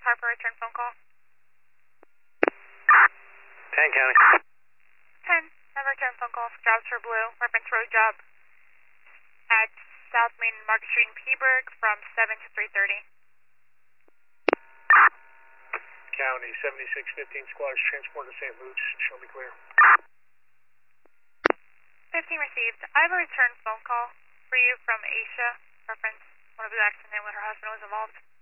Harper, return phone call. 10 County. 10, have a return phone call for jobs for Blue, reference road job at South Main Market Street in Peaburg from 7 to 3:30. County 7615 squads transport to St. Luke's. Show me clear. 15 received. I have a return phone call for you from Aisha, reference one of the accident when her husband was involved.